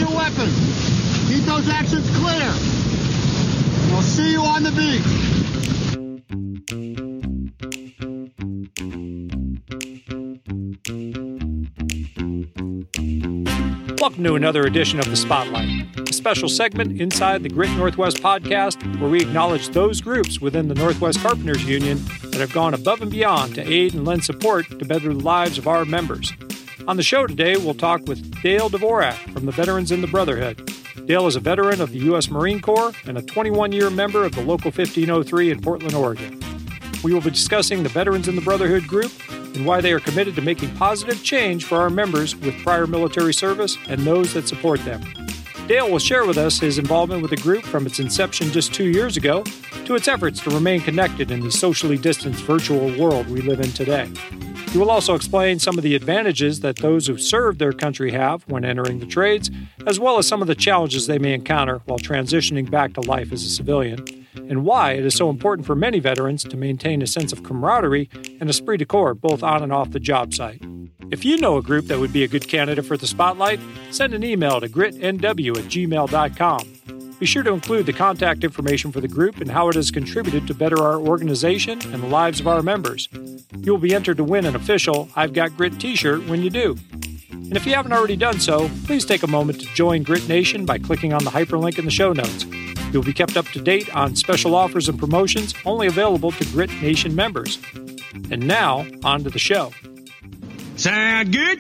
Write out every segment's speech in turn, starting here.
your weapon. Keep those exits clear. We'll see you on the beach. Welcome to another edition of The Spotlight, a special segment inside the Grit Northwest podcast where we acknowledge those groups within the Northwest Carpenters Union that have gone above and beyond to aid and lend support to better the lives of our members. On the show today, we'll talk with Dale Dvorak from the Veterans in the Brotherhood. Dale is a veteran of the U.S. Marine Corps and a 21-year member of the Local 1503 in Portland, Oregon. We will be discussing the Veterans in the Brotherhood group and why they are committed to making positive change for our members with prior military service and those that support them. Dale will share with us his involvement with the group from its inception just 2 years ago to its efforts to remain connected in the socially distanced virtual world we live in today. He will also explain some of the advantages that those who serve their country have when entering the trades, as well as some of the challenges they may encounter while transitioning back to life as a civilian, and why it is so important for many veterans to maintain a sense of camaraderie and esprit de corps both on and off the job site. If you know a group that would be a good candidate for the Spotlight, send an email to gritnw@gmail.com. Be sure to include the contact information for the group and how it has contributed to better our organization and the lives of our members. You will be entered to win an official I've Got Grit t-shirt when you do. And if you haven't already done so, please take a moment to join Grit Nation by clicking on the hyperlink in the show notes. You'll be kept up to date on special offers and promotions only available to Grit Nation members. And now, on to the show. Sound good?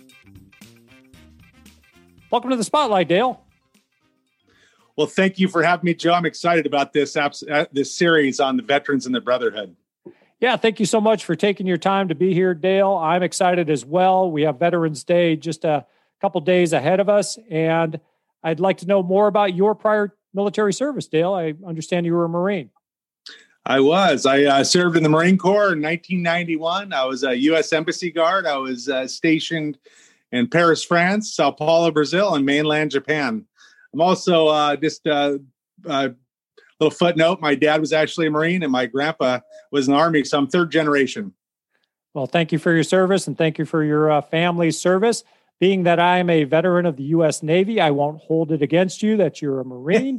Welcome to the Spotlight, Dale. Well, thank you for having me, Joe. I'm excited about this series on the Veterans in the Brotherhood. Yeah, thank you so much for taking your time to be here, Dale. I'm excited as well. We have Veterans Day just a couple days ahead of us, and I'd like to know more about your prior military service, Dale. I understand you were a Marine. I was. I served in the Marine Corps in 1991. I was a U.S. Embassy guard. I was stationed in Paris, France, Sao Paulo, Brazil, and mainland Japan. I'm also just a little footnote. My dad was actually a Marine and my grandpa was in the Army. So I'm third generation. Well, thank you for your service and thank you for your family's service. Being that I'm a veteran of the U.S. Navy, I won't hold it against you that you're a Marine.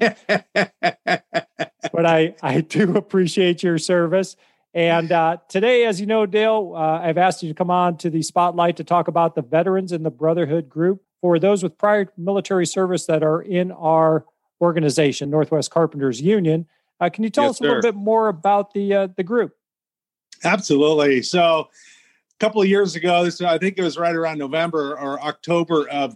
But I do appreciate your service. And today, as you know, Dale, I've asked you to come on to the Spotlight to talk about the Veterans in the Brotherhood group. For those with prior military service that are in our organization, Northwest Carpenters Union, can you tell us a little bit more about the group? Absolutely. So a couple of years ago, I think it was right around November or October of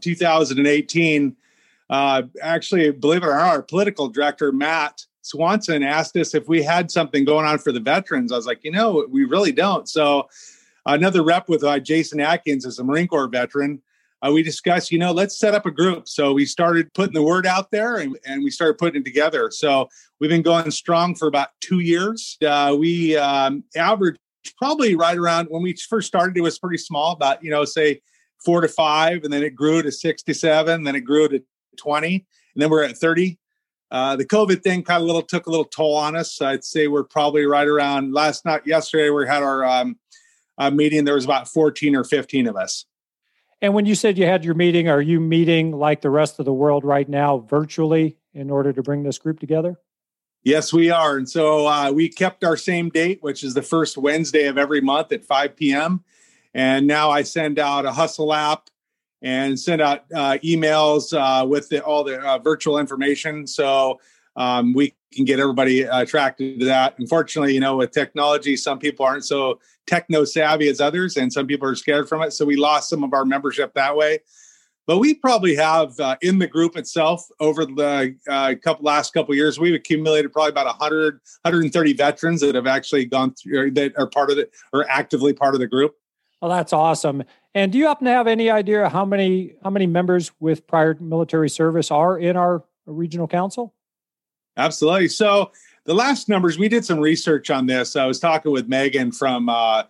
2018, actually, believe it or not, our political director, Matt Swanson, asked us if we had something going on for the veterans. I was like, we really don't. So another rep with Jason Atkins is a Marine Corps veteran. We discussed, let's set up a group. So we started putting the word out there and we started putting it together. So we've been going strong for about 2 years. We averaged probably right around when we first started, it was pretty small, about, say 4 to 5. And then it grew to 6 to 7. Then it grew to 20. And then we're at 30. The COVID thing kind of took a little toll on us. I'd say we're probably right around yesterday, we had our meeting. There was about 14 or 15 of us. And when you said you had your meeting, are you meeting like the rest of the world right now virtually in order to bring this group together? Yes, we are. And so we kept our same date, which is the first Wednesday of every month at 5 p.m. And now I send out a Hustle app and send out emails with all the virtual information. So we can get everybody attracted to that. Unfortunately, with technology, some people aren't so techno savvy as others, and some people are scared from it. So we lost some of our membership that way. But we probably have in the group itself over the last couple of years, we've accumulated probably about 100, 130 veterans that have actually gone through, that are part of it or actively part of the group. Well, that's awesome. And do you happen to have any idea how many members with prior military service are in our regional council? Absolutely. So the last numbers, we did some research on this. I was talking with Megan from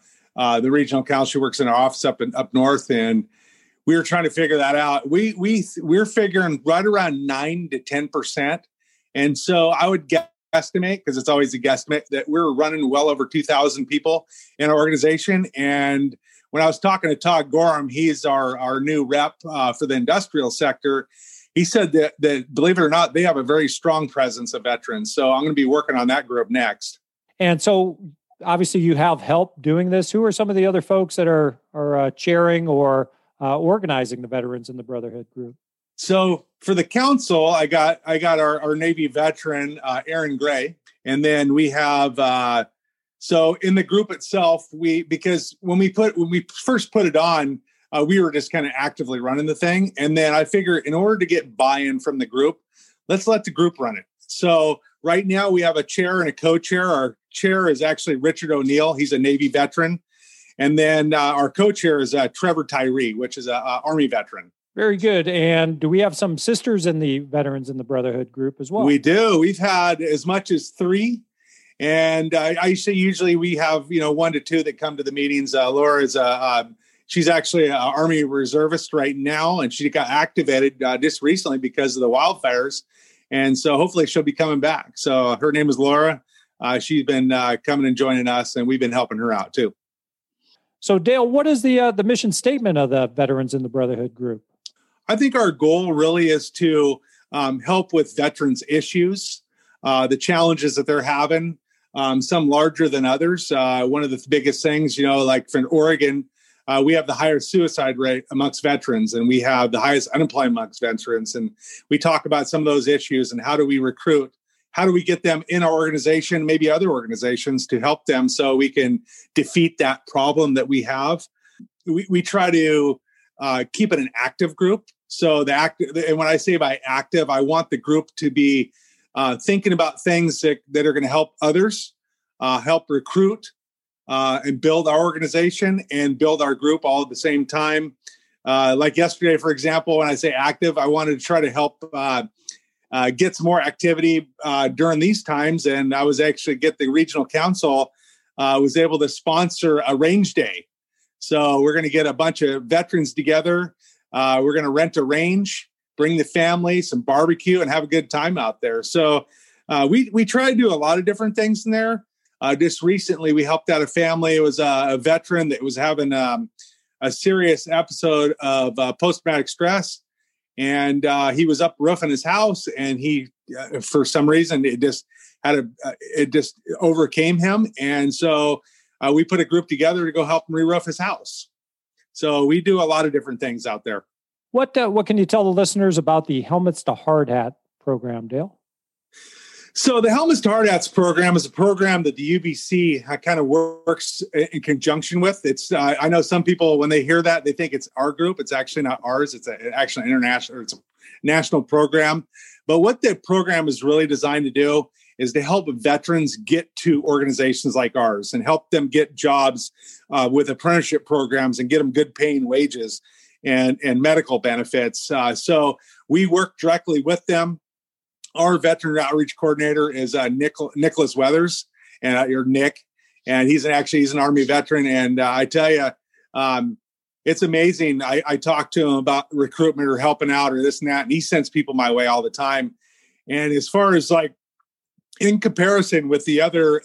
the regional council. She works in our office up north, and we were trying to figure that out. We're figuring right around 9 to 10%. And so I would guesstimate, because it's always a guesstimate, that we're running well over 2,000 people in our organization. And when I was talking to Todd Gorham, he's our new rep for the industrial sector. he said that believe it or not, they have a very strong presence of veterans. So I'm going to be working on that group next. And so obviously you have help doing this. Who are some of the other folks that are chairing or organizing the Veterans in the Brotherhood group? So for the council, I got our Navy veteran, Aaron Gray. And then we have, so in the group itself, because when we first put it on, we were just kind of actively running the thing. And then I figure in order to get buy-in from the group, let's let the group run it. So right now we have a chair and a co-chair. Our chair is actually Richard O'Neill. He's a Navy veteran. And then our co-chair is Trevor Tyree, which is an Army veteran. Very good. And do we have some sisters in the Veterans in the Brotherhood group as well? We do. We've had as much as 3. And I say usually we have, 1 to 2 that come to the meetings. Laura is she's actually an Army reservist right now, and she got activated just recently because of the wildfires. And so hopefully she'll be coming back. So her name is Laura. She's been coming and joining us, and we've been helping her out too. So Dale, what is the mission statement of the Veterans in the Brotherhood group? I think our goal really is to help with veterans issues, the challenges that they're having, some larger than others. One of the biggest things, like for Oregon, we have the highest suicide rate amongst veterans, and we have the highest unemployment amongst veterans. And we talk about some of those issues and how do we recruit? How do we get them in our organization, maybe other organizations, to help them so we can defeat that problem that we have? We try to keep it an active group. So and when I say by active, I want the group to be thinking about things that are going to help others, help recruit, and build our organization and build our group all at the same time. Like yesterday, for example, when I say active, I wanted to try to help get some more activity during these times. And I was actually get the regional council was able to sponsor a range day. So we're going to get a bunch of veterans together. We're going to rent a range, bring the family, some barbecue, and have a good time out there. So we try to do a lot of different things in there. Just recently, we helped out a family. It was a veteran that was having a serious episode of post-traumatic stress. And he was up roofing his house, and he, for some reason, it just overcame him. And so we put a group together to go help him re-roof his house. So we do a lot of different things out there. What can you tell the listeners about the Helmets to Hard Hat program, Dale? So the Helmets to Hard Hats program is a program that the UBC kind of works in conjunction with. It's I know some people, when they hear that, they think it's our group. It's actually not ours. It's actually international. It's a national program. But what the program is really designed to do is to help veterans get to organizations like ours and help them get jobs with apprenticeship programs and get them good paying wages and medical benefits. So we work directly with them. Our veteran outreach coordinator is Nicholas Weathers, or Nick, and he's an Army veteran. And I tell you, it's amazing. I talk to him about recruitment or helping out or this and that, and he sends people my way all the time. And as far as like in comparison with the other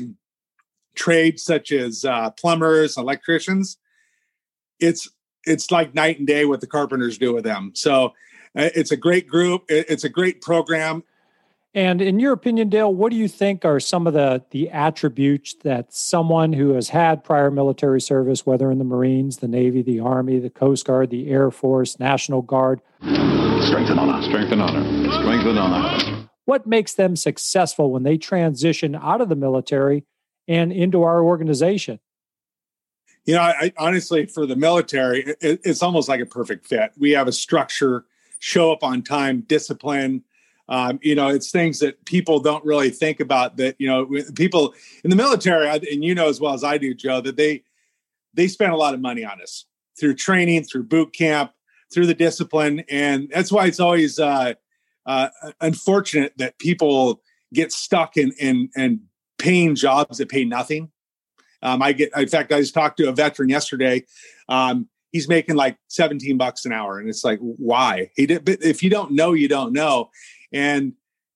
trades such as plumbers, electricians, it's like night and day what the carpenters do with them. So it's a great group. It's a great program. And in your opinion, Dale, what do you think are some of the attributes that someone who has had prior military service, whether in the Marines, the Navy, the Army, the Coast Guard, the Air Force, National Guard? Strength and honor. Strength and honor. Strength and honor. What makes them successful when they transition out of the military and into our organization? I honestly, for the military, it's almost like a perfect fit. We have a structure, show up on time, discipline. It's things that people don't really think about, that, people in the military, and as well as I do, Joe, that they spend a lot of money on us through training, through boot camp, through the discipline. And that's why it's always unfortunate that people get stuck in paying jobs that pay nothing. I just talked to a veteran yesterday. He's making like $17 an hour. And it's like, why? But if you don't know, you don't know. And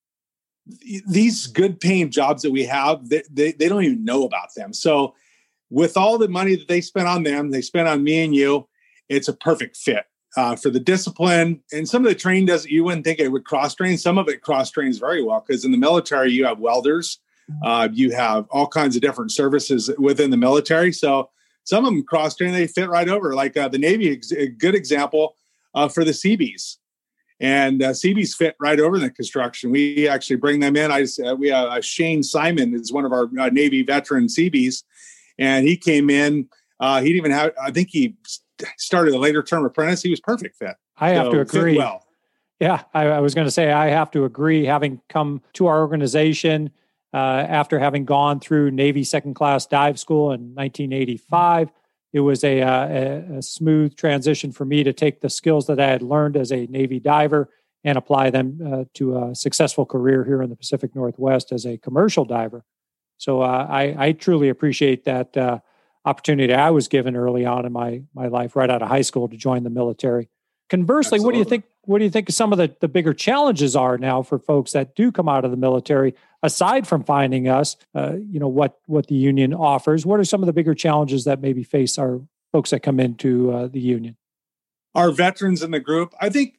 these good paying jobs that we have, they don't even know about them. So with all the money that they spend on them, they spend on me and you, it's a perfect fit. for the discipline. And some of the training you wouldn't think it would cross-train. Some of it cross-trains very well because in the military, you have welders. You have all kinds of different services within the military. So some of them cross-train, they fit right over. Like the Navy, a good example for the Seabees. And Seabees fit right over in the construction. We actually bring them in. We have Shane Simon is one of our Navy veteran Seabees. And he came in. He didn't even have, I think he started a later term apprentice. He was perfect fit. I have to agree. Well. Yeah, I was going to say, I have to agree. Having come to our organization after having gone through Navy second class dive school in 1985, it was a smooth transition for me to take the skills that I had learned as a Navy diver and apply them to a successful career here in the Pacific Northwest as a commercial diver. So I truly appreciate that opportunity I was given early on in my life, right out of high school, to join the military. Conversely, Absolutely. what do you think some of the bigger challenges are now for folks that do come out of the military, aside from finding us, what the union offers? What are some of the bigger challenges that maybe face our folks that come into the union? Our veterans in the group, I think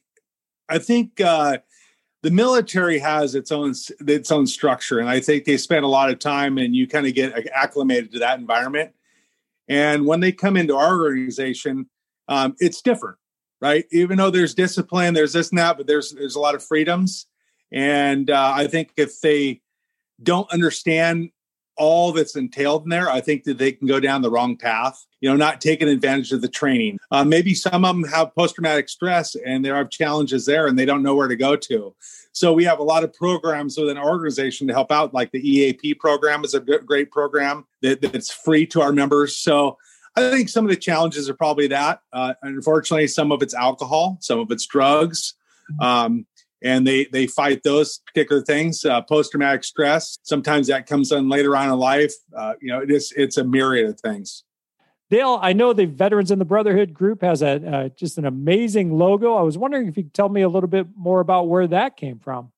the military has its own structure, and I think they spend a lot of time, and you kind of get acclimated to that environment. And when they come into our organization, it's different, right? Even though there's discipline, there's this and that, but there's a lot of freedoms. And I think if they don't understand all that's entailed in there, I think that they can go down the wrong path, not taking advantage of the training. Maybe some of them have post-traumatic stress and there are challenges there and they don't know where to go to. So we have a lot of programs within our organization to help out, like the EAP program is a great program that's free to our members. So I think some of the challenges are probably that. Unfortunately, some of it's alcohol, some of it's drugs. And they fight those particular things. Post-traumatic stress, sometimes that comes on later on in life. It's a myriad of things. Dale, I know the Veterans in the Brotherhood group has just an amazing logo. I was wondering if you could tell me a little bit more about where that came from.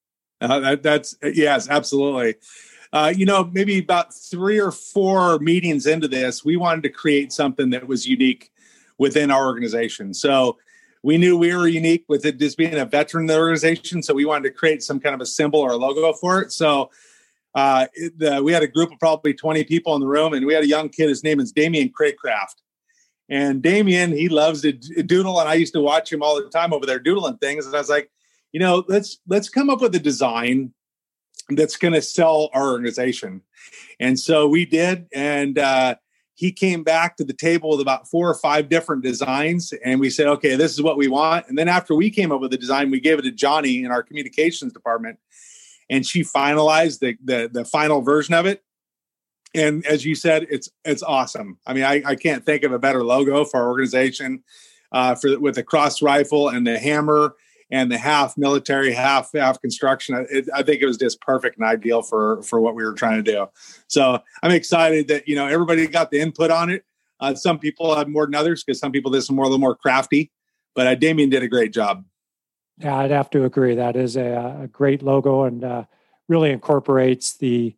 Yes, absolutely. Maybe about 3 or 4 meetings into this, we wanted to create something that was unique within our organization. So we knew we were unique with it just being a veteran in the organization. So we wanted to create some kind of a symbol or a logo for it. So we had a group of probably 20 people in the room, and we had a young kid. His name is Damian Craycraft. And Damian, he loves to doodle. And I used to watch him all the time over there doodling things. And I was like, let's come up with a design that's going to sell our organization. And so we did. And he came back to the table with about 4 or 5 different designs. And we said, okay, this is what we want. And then after we came up with the design, we gave it to Johnny in our communications department. And she finalized the final version of it. And as you said, it's awesome. I mean, I can't think of a better logo for our organization with the cross rifle and the hammer and the half military, half construction. I think it was just perfect and ideal for what we were trying to do. So I'm excited that, everybody got the input on it. Some people have more than others because some people did a little more crafty, but Damian did a great job. Yeah, I'd have to agree. That is a great logo and really incorporates the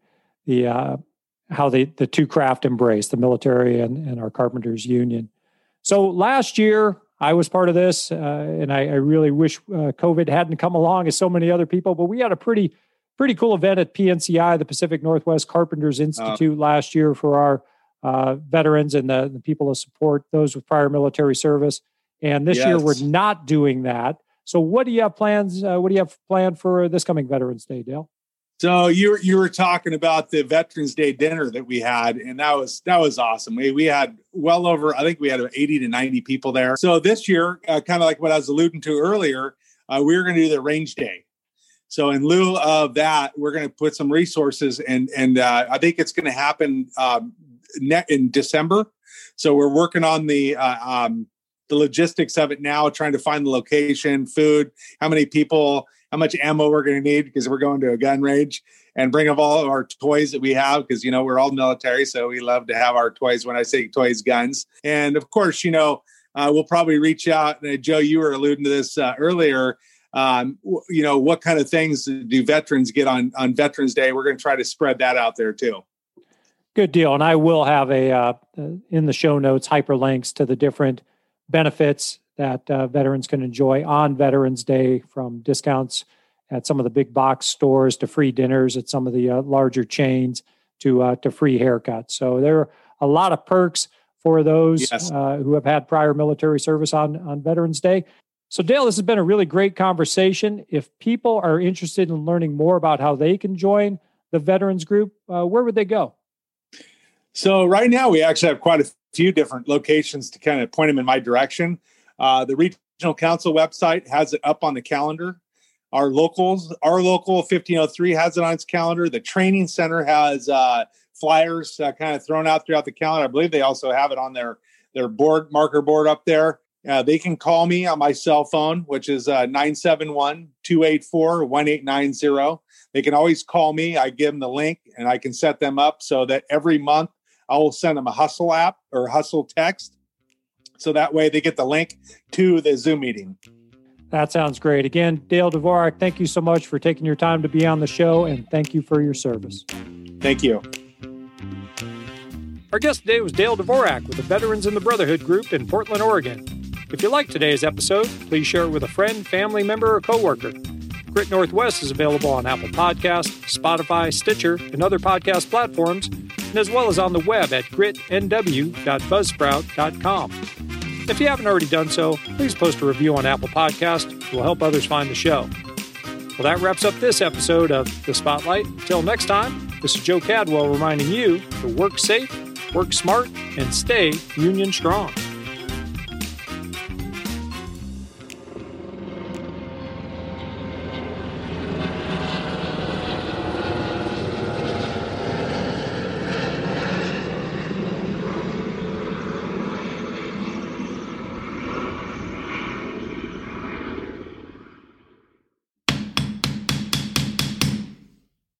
how the two craft embrace, the military and our carpenters union. So last year I was part of this, and I really wish COVID hadn't come along as so many other people, but we had a pretty cool event at PNCI, the Pacific Northwest Carpenters Institute last year for our veterans and the people that support those with prior military service. And this year we're not doing that. So what do you have plans? What do you have planned for this coming Veterans Day, Dale? So you were talking about the Veterans Day dinner that we had, and that was awesome. We had well over, I think we had 80 to 90 people there. So this year, kind of like what I was alluding to earlier, we were going to do the range day. So in lieu of that, we're going to put some resources, and I think it's going to happen in December. So we're working on the logistics of it now, trying to find the location, food, how many people, how much ammo we're going to need because we're going to a gun range, and bring up all of our toys that we have because, we're all military. So we love to have our toys. When I say toys, guns. And of course, we'll probably reach out. Joe, you were alluding to this earlier. What kind of things do veterans get on Veterans Day? We're going to try to spread that out there too. Good deal. And I will have in the show notes, hyperlinks to the different benefits that veterans can enjoy on Veterans Day, from discounts at some of the big box stores to free dinners at some of the larger chains to free haircuts. So there are a lot of perks for those who have had prior military service on Veterans Day. So Dale, this has been a really great conversation. If people are interested in learning more about how they can join the Veterans Group, where would they go? So right now we actually have quite a few different locations to kind of point them in my direction. The Regional Council website has it up on the calendar. Our local 1503 has it on its calendar. The training center has flyers kind of thrown out throughout the calendar. I believe they also have it on their marker board up there. They can call me on my cell phone, which is 971-284-1890. They can always call me. I give them the link and I can set them up so that every month I will send them a Hustle app or Hustle text. So that way they get the link to the Zoom meeting. That sounds great. Again, Dale Dvorak, thank you so much for taking your time to be on the show, and thank you for your service. Thank you. Our guest today was Dale Dvorak with the Veterans in the Brotherhood Group in Portland, Oregon. If you liked today's episode, please share it with a friend, family member, or coworker. Grit Northwest is available on Apple Podcasts, Spotify, Stitcher, and other podcast platforms, and as well as on the web at gritnw.buzzsprout.com. If you haven't already done so, please post a review on Apple Podcasts. It will help others find the show. Well, that wraps up this episode of The Spotlight. Until next time, this is Joe Cadwell reminding you to work safe, work smart, and stay union strong.